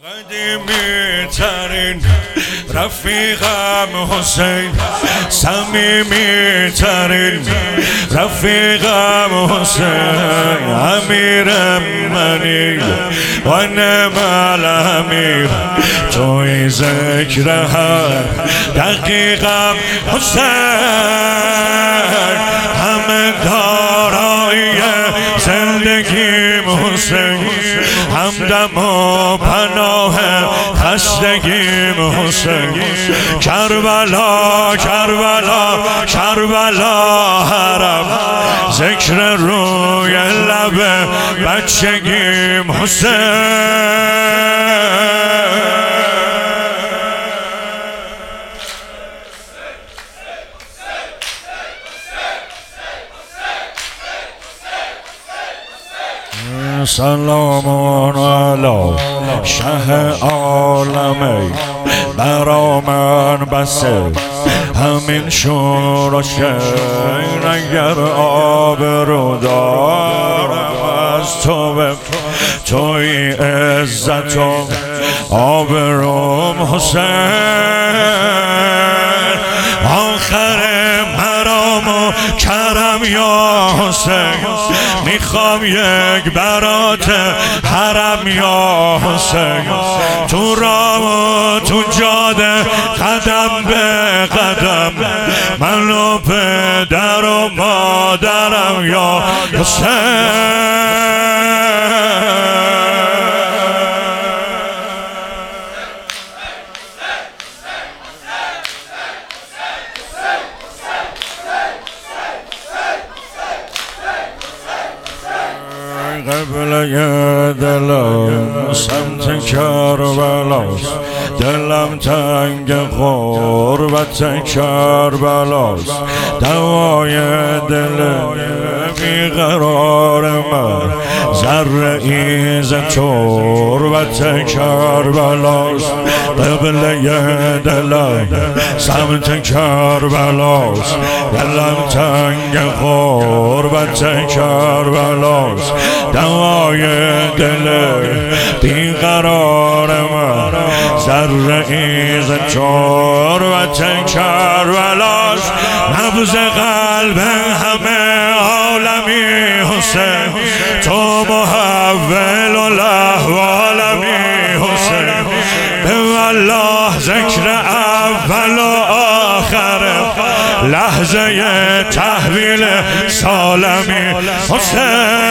قدیمی ترین رفیقم حسین، صمیمی ترین رفیقم حسین، امیرم منی و نعم الامیر، توی ذکر هر دقیقم حسین، همه دارایی زندگیم حسین، همدم و پناه خستگیم حسین، کربلا کربلا کربلا حرم، ذکر روی لب بچگیم حسین. سلام علی شه عالمی، برا من بسه همین شور و شیر، اگر آبرو دارم از توی عزت و آبروم حسین، آخر مرام و کرم یا حسین، میخوام یک برات حرم یا حسین، تو راه و تو جاده قدم به قدم، من و پدر و مادرم یا حسین. قبله دلم سمت کربلاست، دلم تنگ غربت کربلاست، دوای دل بیقرار من ذره ای ز تربت کربلاست، قبله دلم سمت کربلاست، دلم تنگ غربت کربلاست، دوای دل بیقرار من ذره ای ز تربت کربلاست، نبض قلب همه عالمی حسین، تو محول الاحوالمی حسین، به والله ذکر اول و آخر لحظه تحویل سالمی حسین.